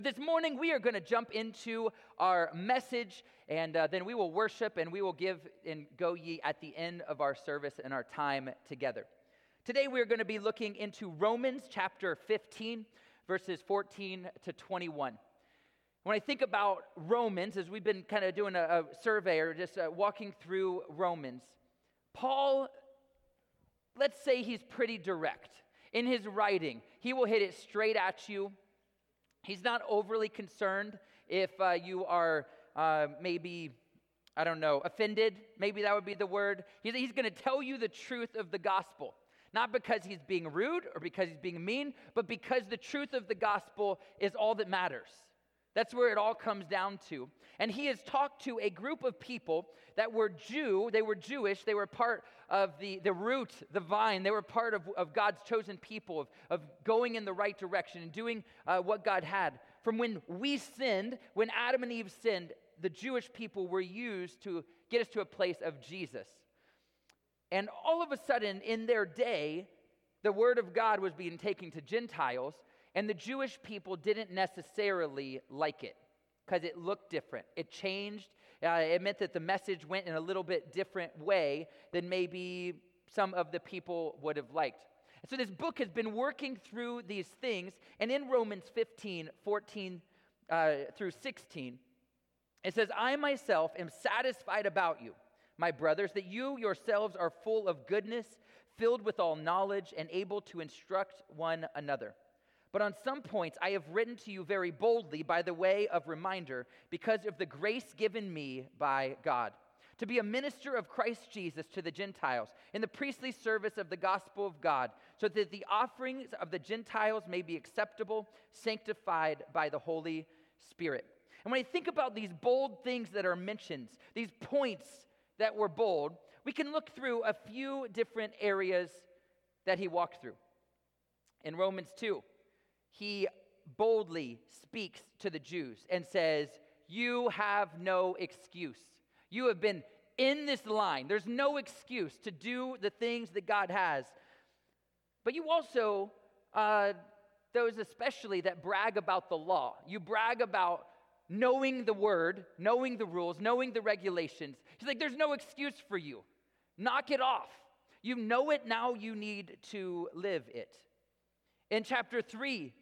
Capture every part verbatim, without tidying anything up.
This morning, we are going to jump into our message, and uh, then we will worship, and we will give and go ye at the end of our service and our time together. Today, we are going to be looking into Romans chapter fifteen, verses fourteen to twenty-one. When I think about Romans, as we've been kind of doing a, a survey or just uh, walking through Romans, Paul, let's say he's pretty direct. In his writing, he will hit it straight at you. He's not overly concerned if uh, you are uh, maybe, I don't know, offended. Maybe that would be the word. He's, he's going to tell you the truth of the gospel. Not because he's being rude or because he's being mean, but because the truth of the gospel is all that matters. That's where it all comes down to. And he has talked to a group of people that were Jew, they were Jewish, they were part of the, the root, the vine, they were part of, of God's chosen people, of, of going in the right direction and doing uh, what God had. From when we sinned, when Adam and Eve sinned, the Jewish people were used to get us to a place of Jesus. And all of a sudden, in their day, the word of God was being taken to Gentiles, and the Jewish people didn't necessarily like it because it looked different. It changed. Uh, it meant that the message went in a little bit different way than maybe some of the people would have liked. And so this book has been working through these things, and in Romans fifteen, fourteen uh, through sixteen, it says, I myself am satisfied about you, my brothers, that you yourselves are full of goodness, filled with all knowledge, and able to instruct one another. But on some points I have written to you very boldly by the way of reminder, because of the grace given me by God, to be a minister of Christ Jesus to the Gentiles, in the priestly service of the gospel of God, so that the offerings of the Gentiles may be acceptable, sanctified by the Holy Spirit. And when I think about these bold things that are mentioned, these points that were bold, we can look through a few different areas that he walked through. In Romans two, he boldly speaks to the Jews and says, you have no excuse. You have been in this line. There's no excuse to do the things that God has. But you also, uh, those especially that brag about the law, you brag about knowing the word, knowing the rules, knowing the regulations. He's like, there's no excuse for you. Knock it off. You know it, now you need to live it. In chapter three,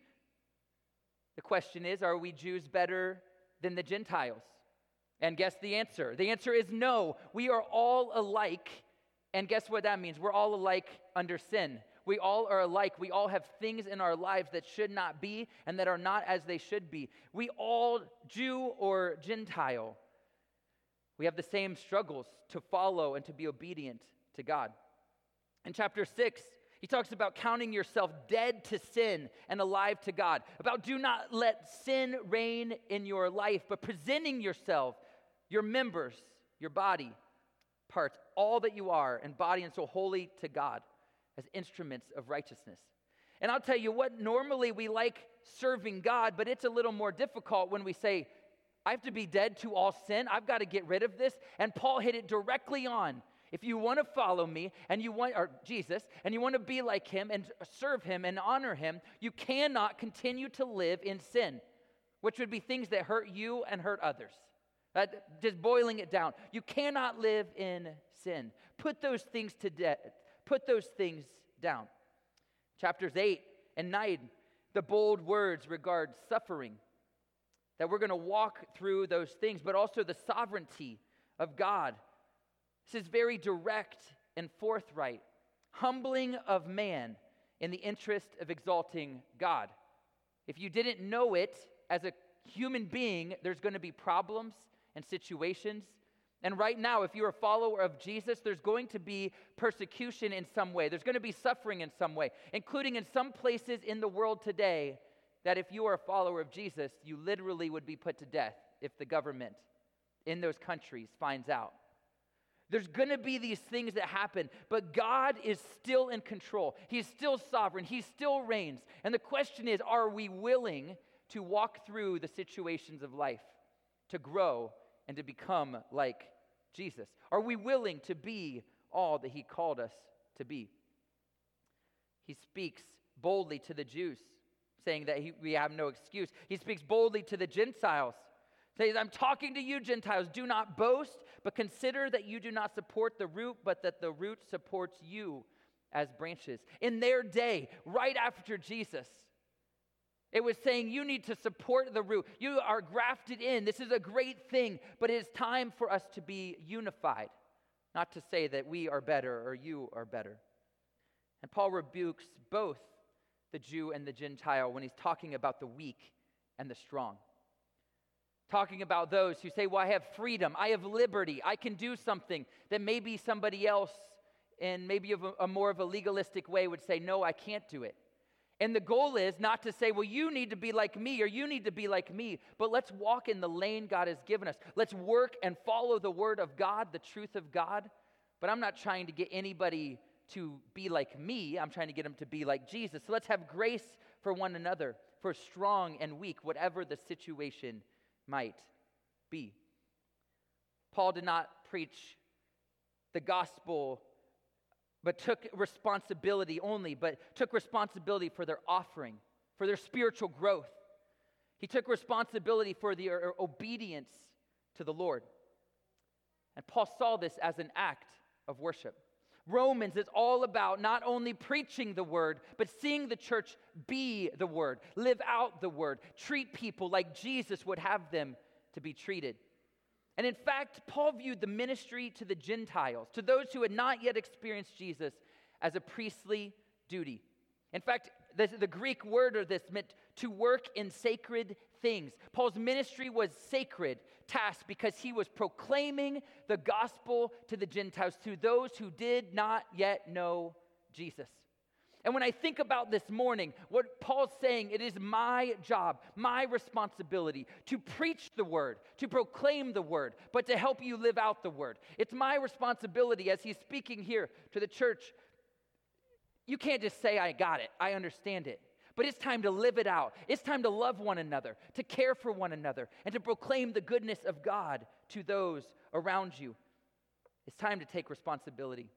the question is, are we Jews better than the Gentiles? And guess the answer. The answer is no. We are all alike. And guess what that means? We're all alike under sin. We all are alike. We all have things in our lives that should not be and that are not as they should be. We all, Jew or Gentile, we have the same struggles to follow and to be obedient to God. In chapter six, he talks about counting yourself dead to sin and alive to God. About do not let sin reign in your life, but presenting yourself, your members, your body, parts, all that you are, and body and soul holy to God as instruments of righteousness. And I'll tell you what, normally we like serving God, but it's a little more difficult when we say, I have to be dead to all sin. I've got to get rid of this. And Paul hit it directly on. If you want to follow me and you want, or Jesus, and you want to be like him and serve him and honor him, you cannot continue to live in sin, which would be things that hurt you and hurt others. Uh, just boiling it down. You cannot live in sin. Put those things to death. Put those things down. Chapters eight and nine, the bold words regard suffering, that we're going to walk through those things, but also the sovereignty of God. This is very direct and forthright, humbling of man in the interest of exalting God. If you didn't know it, as a human being, there's going to be problems and situations. And right now, if you're a follower of Jesus, there's going to be persecution in some way. There's going to be suffering in some way, including in some places in the world today that if you are a follower of Jesus, you literally would be put to death if the government in those countries finds out. There's going to be these things that happen, but God is still in control. He's still sovereign. He still reigns. And the question is, are we willing to walk through the situations of life, to grow and to become like Jesus? Are we willing to be all that he called us to be? He speaks boldly to the Jews. saying that he, we have no excuse. He speaks boldly to the Gentiles. Says, I'm talking to you, Gentiles. Do not boast, but consider that you do not support the root, but that the root supports you as branches. In their day, right after Jesus, it was saying you need to support the root. You are grafted in. This is a great thing, but it is time for us to be unified. Not to say that we are better or you are better. And Paul rebukes both the Jew and the Gentile when he's talking about the weak and the strong. Talking about those who say, well, I have freedom, I have liberty, I can do something that maybe somebody else in maybe of a, a more of a legalistic way would say, no, I can't do it. And the goal is not to say, well, you need to be like me or you need to be like me, but let's walk in the lane God has given us. Let's work and follow the word of God, the truth of God. But I'm not trying to get anybody to be like me. I'm trying to get them to be like Jesus. So let's have grace for one another, for strong and weak, whatever the situation might be. Paul did not preach the gospel, but took responsibility only, but took responsibility for their offering, for their spiritual growth. He took responsibility for their obedience to the Lord. And Paul saw this as an act of worship. Romans is all about not only preaching the word, but seeing the church be the word, live out the word, treat people like Jesus would have them to be treated. And in fact, Paul viewed the ministry to the Gentiles, to those who had not yet experienced Jesus, as a priestly duty. In fact, the, the Greek word of this meant to work in sacred things. Paul's ministry was sacred task because he was proclaiming the gospel to the Gentiles, to those who did not yet know Jesus. And when I think about this morning, what Paul's saying, it is my job, my responsibility to preach the word, to proclaim the word, but to help you live out the word. It's my responsibility as he's speaking here to the church. You can't just say, I got it, I understand it. But it's time to live it out. It's time to love one another, to care for one another, and to proclaim the goodness of God to those around you. It's time to take responsibility.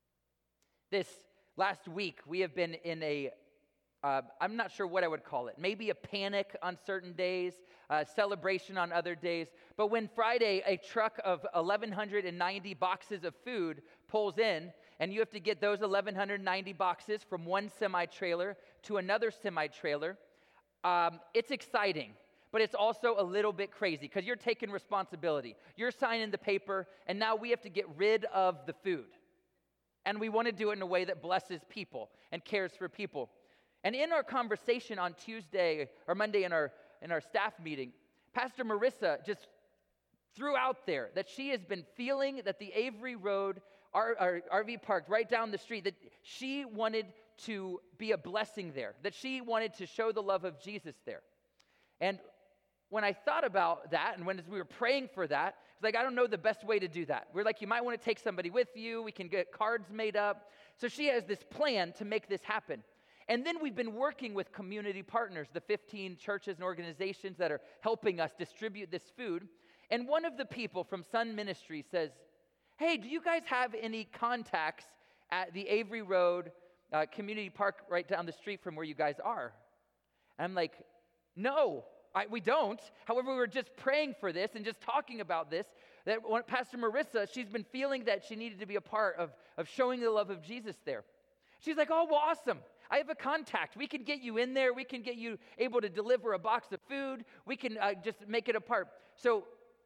This last week, we have been in a, uh, I'm not sure what I would call it, maybe a panic on certain days, a celebration on other days. But when Friday, a truck of eleven ninety boxes of food pulls in, and you have to get those eleven ninety boxes from one semi-trailer to another semi-trailer, um, it's exciting, but it's also a little bit crazy because you're taking responsibility. You're signing the paper, and now we have to get rid of the food. And we want to do it in a way that blesses people and cares for people. And in our conversation on Tuesday or Monday in our in our staff meeting, Pastor Marissa just threw out there that she has been feeling that the Avery Road R, R, R V park right down the street, that she wanted to be a blessing there, that she wanted to show the love of Jesus there. And when I thought about that, and when as we were praying for that, it's like, I don't know the best way to do that. We're like, you might want to take somebody with you. We can get cards made up. So she has this plan to make this happen. And then we've been working with community partners, the fifteen churches and organizations that are helping us distribute this food. And one of the people from Sun Ministry says, hey, do you guys have any contacts at the Avery Road uh, Community Park right down the street from where you guys are? And I'm like, no, I, we don't. However, we were just praying for this and just talking about this, that when Pastor Marissa, she's been feeling that she needed to be a part of, of showing the love of Jesus there. She's like, oh, well, awesome. I have a contact. We can get you in there. We can get you able to deliver a box of food. We can uh, just make it a part. So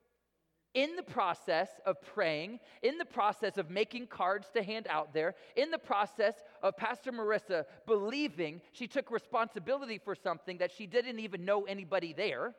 in the process of praying, in the process of making cards to hand out there, in the process of Pastor Marissa believing she took responsibility for something that she didn't even know anybody there,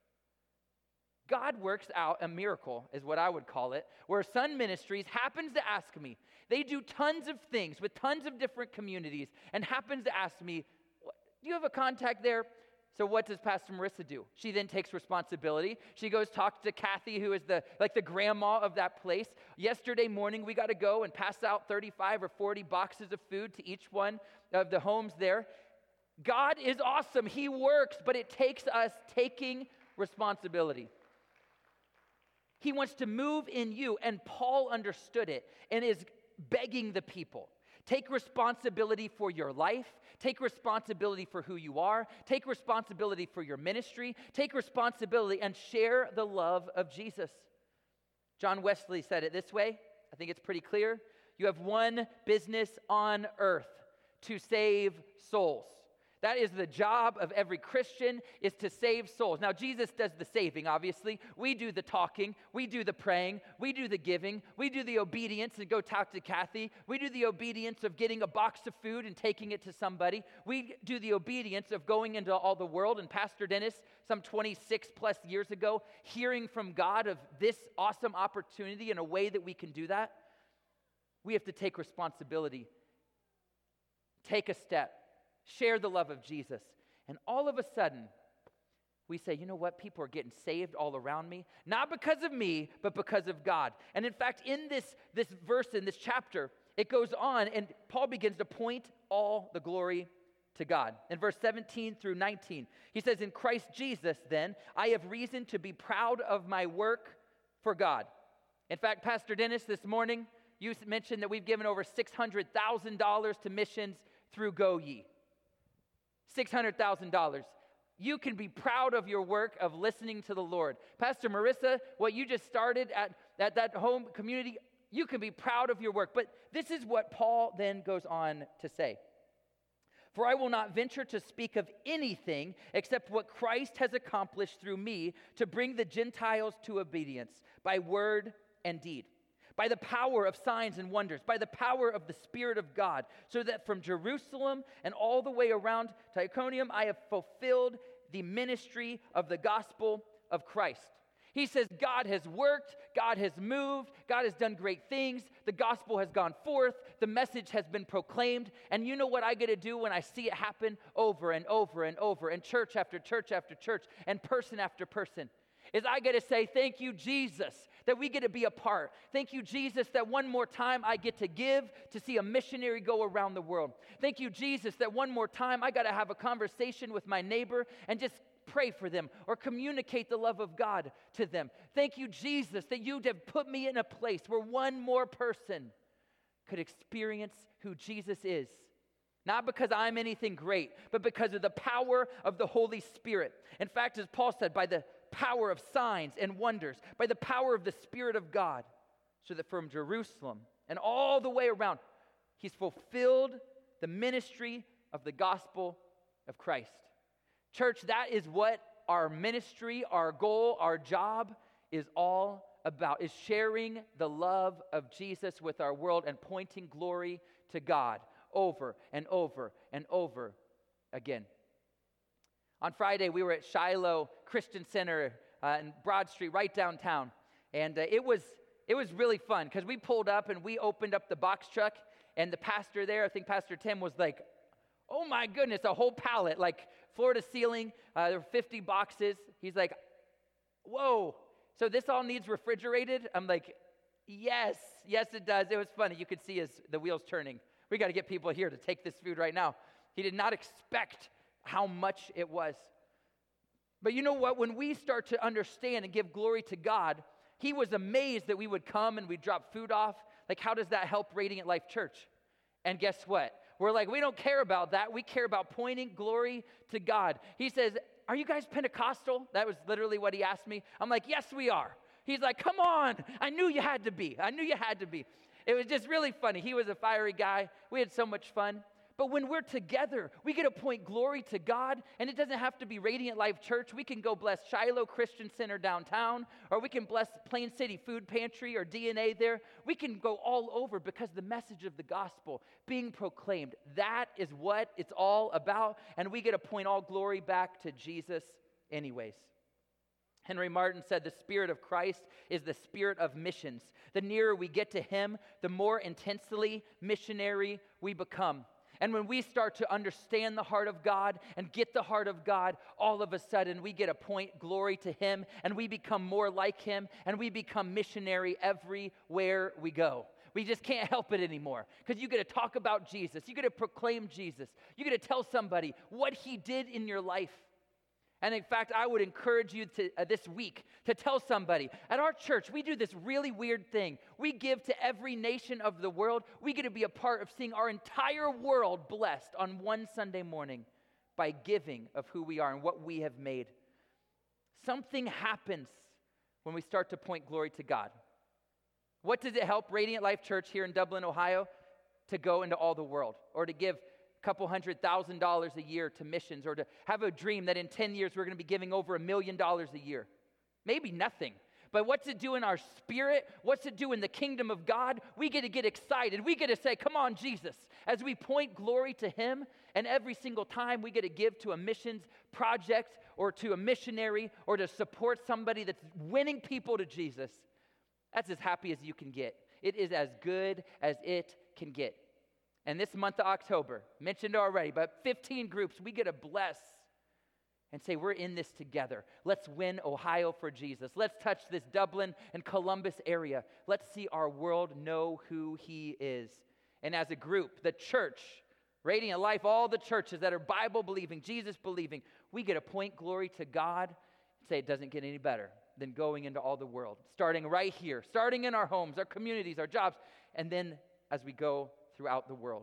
God works out a miracle, is what I would call it, where Sun Ministries happens to ask me. They do tons of things with tons of different communities and happens to ask me, do you have a contact there? So what does Pastor Marissa do? She then takes responsibility. She goes talk to Kathy, who is the like the grandma of that place. Yesterday morning, we got to go and pass out thirty-five or forty boxes of food to each one of the homes there. God is awesome. He works, but it takes us taking responsibility. He wants to move in you, and Paul understood it and is begging the people. Take responsibility for your life. Take responsibility for who you are. Take responsibility for your ministry. Take responsibility and share the love of Jesus. John Wesley said it this way. I think it's pretty clear. You have one business on earth: to save souls. That is the job of every Christian, is to save souls. Now, Jesus does the saving, obviously. We do the talking. We do the praying. We do the giving. We do the obedience and go talk to Kathy. We do the obedience of getting a box of food and taking it to somebody. We do the obedience of going into all the world. And Pastor Dennis, some twenty-six plus years ago, hearing from God of this awesome opportunity and a way that we can do that. We have to take responsibility. Take a step. Share the love of Jesus. And all of a sudden, we say, you know what? People are getting saved all around me. Not because of me, but because of God. And in fact, in this, this verse, in this chapter, it goes on, and Paul begins to point all the glory to God. In verse seventeen through nineteen, he says, in Christ Jesus, then, I have reason to be proud of my work for God. In fact, Pastor Dennis, this morning, you mentioned that we've given over six hundred thousand dollars to missions through Go Ye. six hundred thousand dollars. You can be proud of your work of listening to the Lord. Pastor Marissa, what you just started at, at that home community, you can be proud of your work. But this is what Paul then goes on to say. For I will not venture to speak of anything except what Christ has accomplished through me to bring the Gentiles to obedience by word and deed, by the power of signs and wonders, by the power of the Spirit of God, so that from Jerusalem and all the way around to Iconium, I have fulfilled the ministry of the gospel of Christ. He says God has worked, God has moved, God has done great things, the gospel has gone forth, the message has been proclaimed, and you know what I get to do when I see it happen over and over and over, and church after church after church, and person after person, is I get to say, thank you, Jesus, that we get to be a part. Thank you, Jesus, that one more time I get to give to see a missionary go around the world. Thank you, Jesus, that one more time I got to have a conversation with my neighbor and just pray for them or communicate the love of God to them. Thank you, Jesus, that you have put me in a place where one more person could experience who Jesus is. Not because I'm anything great, but because of the power of the Holy Spirit. In fact, as Paul said, by the power of signs and wonders, by the power of the Spirit of God, so that from Jerusalem and all the way around, he's fulfilled the ministry of the gospel of Christ. Church, that is what our ministry, our goal, our job is all about, is sharing the love of Jesus with our world and pointing glory to God over and over and over again. On Friday, we were at Shiloh Christian Center uh, in Broad Street, right downtown. And uh, it was it was really fun because we pulled up and we opened up the box truck. And the pastor there, I think Pastor Tim, was like, oh my goodness, a whole pallet, like floor to ceiling. Uh, there were fifty boxes. He's like, whoa. So this all needs refrigerated? I'm like, yes, yes it does. It was funny. You could see his, the wheels turning. We got to get people here to take this food right now. He did not expect how much it was. But you know what? When we start to understand and give glory to God, he was amazed that we would come and we'd drop food off. Like, how does that help Radiant Life Church? And guess what? We're like, we don't care about that. We care about pointing glory to God. He says, are you guys Pentecostal? That was literally what he asked me. I'm like, yes, we are. He's like, come on. I knew you had to be. I knew you had to be. It was just really funny. He was a fiery guy. We had so much fun. But when we're together, we get to point glory to God, and it doesn't have to be Radiant Life Church. We can go bless Shiloh Christian Center downtown, or we can bless Plain City Food Pantry or D N A there. We can go all over because the message of the gospel being proclaimed, that is what it's all about, and we get to point all glory back to Jesus anyways. Henry Martin said, the Spirit of Christ is the spirit of missions. The nearer we get to him, the more intensely missionary we become. And when we start to understand the heart of God and get the heart of God, all of a sudden we get to point glory to him and we become more like him and we become missionary everywhere we go. We just can't help it anymore because you get to talk about Jesus. You get to proclaim Jesus. You get to tell somebody what he did in your life. And in fact, I would encourage you to, uh, this week to tell somebody, at our church, we do this really weird thing. We give to every nation of the world. We get to be a part of seeing our entire world blessed on one Sunday morning by giving of who we are and what we have made. Something happens when we start to point glory to God. What does it help Radiant Life Church here in Dublin, Ohio, to go into all the world, or to give a couple hundred thousand dollars a year to missions, or to have a dream that in ten years we're going to be giving over a million dollars a year? Maybe nothing. But what's it do in our spirit? What's it do in the kingdom of God? We get to get excited. We get to say, come on, Jesus, as we point glory to him. And every single time we get to give to a missions project or to a missionary or to support somebody that's winning people to Jesus, that's as happy as you can get. It is as good as it can get. And this month of October, mentioned already, but fifteen groups, we get to bless and say, we're in this together. Let's win Ohio for Jesus. Let's touch this Dublin and Columbus area. Let's see our world know who he is. And as a group, the church, Radiant Life, all the churches that are Bible-believing, Jesus-believing, we get to point glory to God and say it doesn't get any better than going into all the world, starting right here, starting in our homes, our communities, our jobs, and then as we go throughout the world.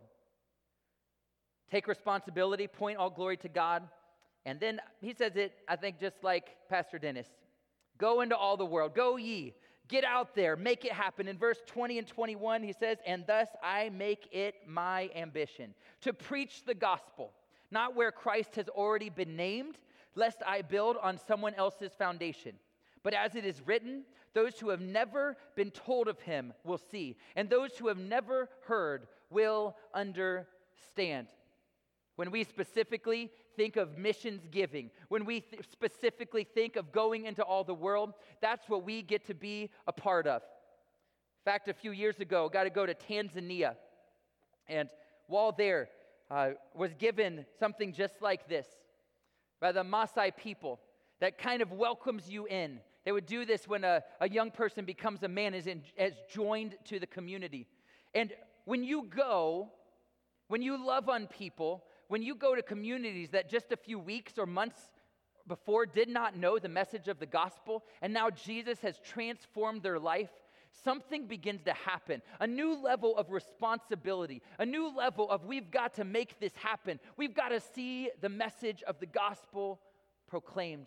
Take responsibility, point all glory to God. And then he says it, I think, just like Pastor Dennis. Go into all the world. Go ye. Get out there. Make it happen. In verse twenty and twenty-one, he says, and thus I make it my ambition to preach the gospel, not where Christ has already been named, lest I build on someone else's foundation. But as it is written, those who have never been told of him will see, and those who have never heard will understand. When we specifically think of missions giving, when we th- specifically think of going into all the world, that's what we get to be a part of. In fact, a few years ago, got to go to Tanzania, and while there, uh, was given something just like this by the Maasai people that kind of welcomes you in. They would do this when a, a young person becomes a man, is, in, is joined to the community. And when you go, when you love on people, when you go to communities that just a few weeks or months before did not know the message of the gospel, and now Jesus has transformed their life, something begins to happen. A new level of responsibility, a new level of we've got to make this happen. We've got to see the message of the gospel proclaimed.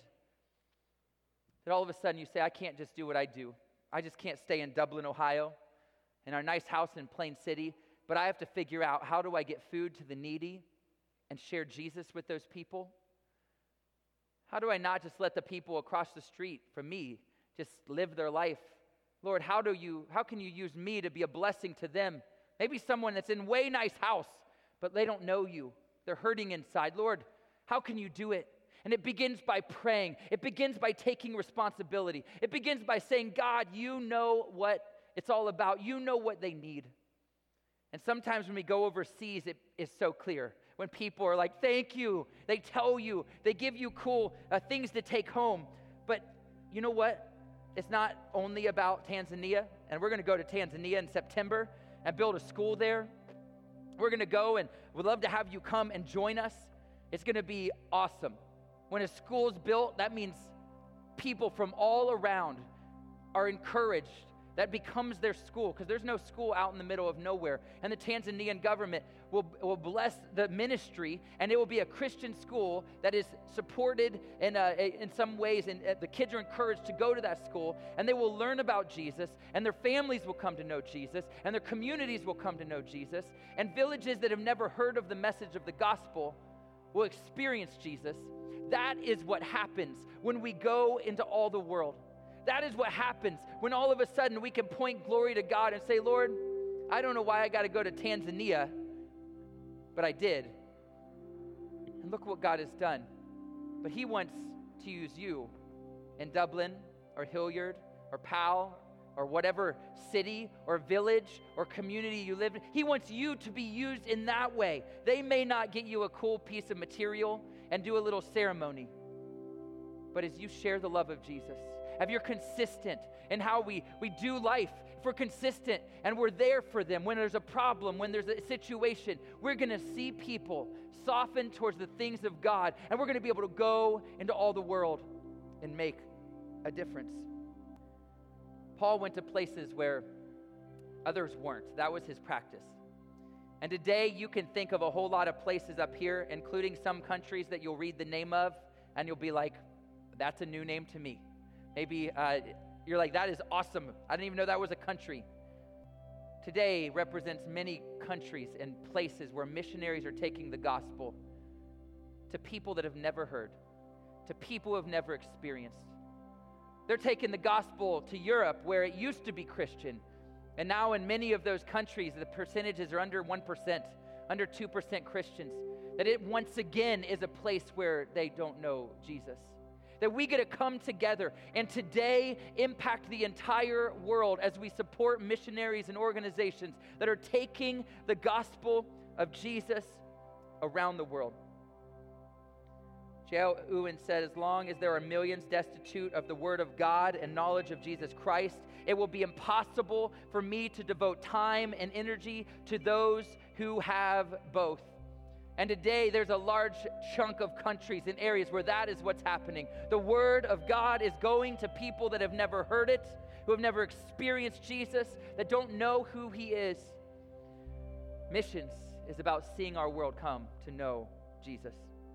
That all of a sudden you say, I can't just do what I do. I just can't stay in Dublin, Ohio, in our nice house in Plain City, but I have to figure out, how do I get food to the needy and share Jesus with those people? How do I not just let the people across the street from me just live their life? Lord, how do you, how can you use me to be a blessing to them? Maybe someone that's in way nice house, but they don't know you. They're hurting inside. Lord, how can you do it? And it begins by praying. It begins by taking responsibility. It begins by saying, God, you know what it's all about. You know what they need. And sometimes when we go overseas, it is so clear. When people are like, thank you, they tell you, they give you cool uh, things to take home. But you know what? It's not only about Tanzania, and we're going to go to Tanzania in September and build a school there. We're going to go, and we'd love to have you come and join us. It's going to be awesome. When a school's built, that means people from all around are encouraged. That becomes their school, because there's no school out in the middle of nowhere. And the Tanzanian government will, will bless the ministry, and it will be a Christian school that is supported in, uh, in some ways, and uh, the kids are encouraged to go to that school, and they will learn about Jesus, and their families will come to know Jesus, and their communities will come to know Jesus, and villages that have never heard of the message of the gospel will experience Jesus. That is what happens when we go into all the world. That is what happens when all of a sudden we can point glory to God and say, Lord, I don't know why I got to go to Tanzania, but I did. And look what God has done. But he wants to use you in Dublin or Hilliard or Powell or whatever city or village or community you live in. He wants you to be used in that way. They may not get you a cool piece of material and do a little ceremony, but as you share the love of Jesus, if you're consistent in how we, we do life, if we're consistent and we're there for them when there's a problem, when there's a situation, we're going to see people soften towards the things of God, and we're going to be able to go into all the world and make a difference. Paul went to places where others weren't. That was his practice. And today you can think of a whole lot of places up here, including some countries that you'll read the name of, and you'll be like, that's a new name to me. Maybe uh, you're like, that is awesome. I didn't even know that was a country. Today represents many countries and places where missionaries are taking the gospel to people that have never heard, to people who have never experienced. They're taking the gospel to Europe, where it used to be Christian. And now in many of those countries, the percentages are under one percent, under two percent Christians. That it once again is a place where they don't know Jesus. That we get to come together and today impact the entire world as we support missionaries and organizations that are taking the gospel of Jesus around the world. J L Owen said, as long as there are millions destitute of the word of God and knowledge of Jesus Christ, it will be impossible for me to devote time and energy to those who have both. And today there's a large chunk of countries and areas where that is what's happening. The word of God is going to people that have never heard it, who have never experienced Jesus, that don't know who he is. Missions is about seeing our world come to know Jesus.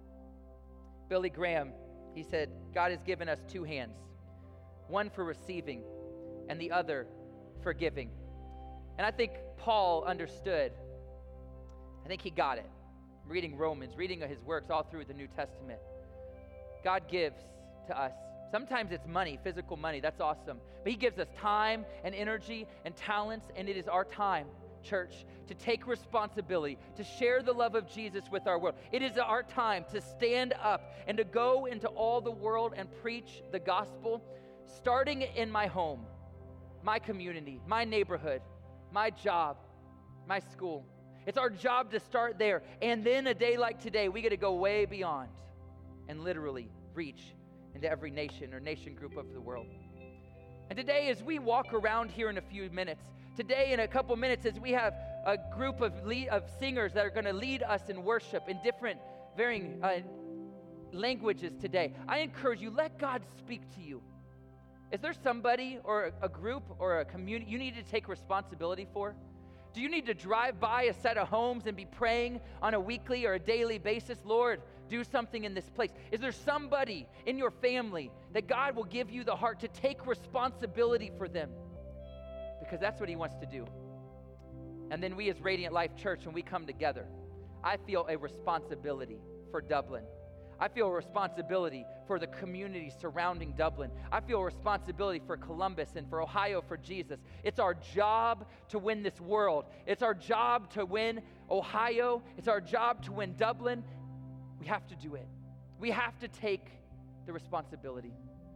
Billy Graham, he said, God has given us two hands, one for receiving and the other for giving. And I think Paul understood. I think he got it. Reading Romans, reading his works all through the New Testament. God gives to us. Sometimes it's money, physical money. That's awesome. But he gives us time and energy and talents, and it is our time, church, to take responsibility, to share the love of Jesus with our world. It is our time to stand up and to go into all the world and preach the gospel, starting in my home, my community, my neighborhood, my job, my school. It's our job to start there. And then a day like today, we get to go way beyond and literally reach into every nation or nation group of the world. And today, as we walk around here in a few minutes, today in a couple minutes, as we have a group of lead, of singers that are going to lead us in worship in different varying uh, languages today, I encourage you, let God speak to you. Is there somebody or a group or a community you need to take responsibility for? Do you need to drive by a set of homes and be praying on a weekly or a daily basis? Lord, do something in this place. Is there somebody in your family that God will give you the heart to take responsibility for them? Because that's what he wants to do. And then we as Radiant Life Church, when we come together, I feel a responsibility for Dublin. I feel a responsibility for the community surrounding Dublin. I feel a responsibility for Columbus and for Ohio for Jesus. It's our job to win this world. It's our job to win Ohio. It's our job to win Dublin. We have to do it. We have to take the responsibility.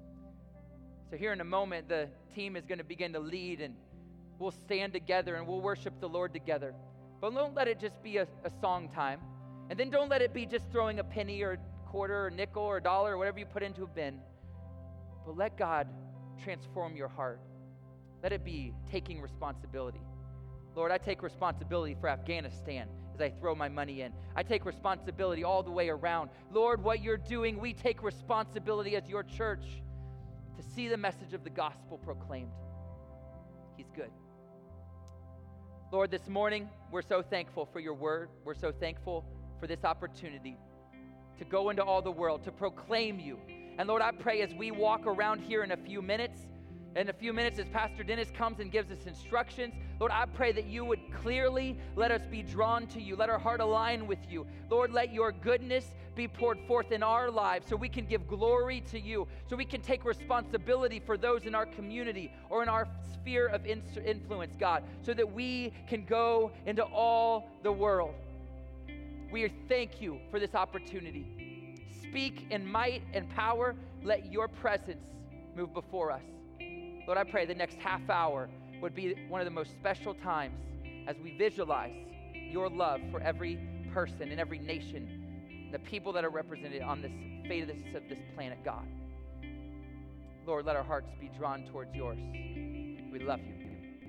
So here in a moment, the team is going to begin to lead, and we'll stand together and we'll worship the Lord together. But don't let it just be a, a song time. And then don't let it be just throwing a penny or quarter or nickel or dollar or whatever you put into a bin. But let God transform your heart. Let it be taking responsibility. Lord, I take responsibility for Afghanistan as I throw my money in. I take responsibility all the way around. Lord, what you're doing, we take responsibility as your church to see the message of the gospel proclaimed. He's good. Lord, this morning, we're so thankful for your word. We're so thankful for this opportunity to go into all the world, to proclaim you. And Lord, I pray as we walk around here in a few minutes, in a few minutes as Pastor Dennis comes and gives us instructions, Lord, I pray that you would clearly let us be drawn to you. Let our heart align with you. Lord, let your goodness be poured forth in our lives so we can give glory to you, so we can take responsibility for those in our community or in our sphere of influence, God, so that we can go into all the world. We thank you for this opportunity. Speak in might and power. Let your presence move before us. Lord, I pray the next half hour would be one of the most special times as we visualize your love for every person in every nation, the people that are represented on this face of this planet, God. Lord, let our hearts be drawn towards yours. We love you.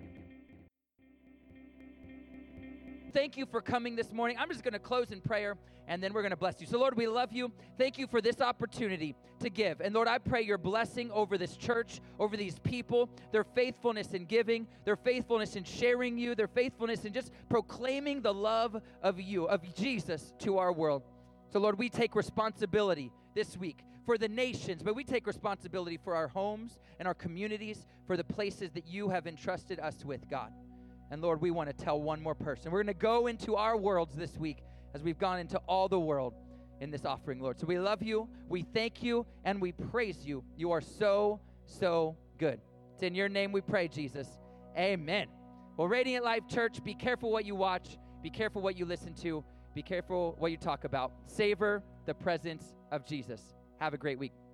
Thank you for coming this morning. I'm just going to close in prayer, and then we're going to bless you. So, Lord, we love you. Thank you for this opportunity to give. And, Lord, I pray your blessing over this church, over these people, their faithfulness in giving, their faithfulness in sharing you, their faithfulness in just proclaiming the love of you, of Jesus to our world. So, Lord, we take responsibility this week for the nations, but we take responsibility for our homes and our communities, for the places that you have entrusted us with, God. And Lord, we want to tell one more person. We're going to go into our worlds this week as we've gone into all the world in this offering, Lord. So we love you, we thank you, and we praise you. You are so, so good. It's in your name we pray, Jesus. Amen. Well, Radiant Life Church, be careful what you watch. Be careful what you listen to. Be careful what you talk about. Savor the presence of Jesus. Have a great week.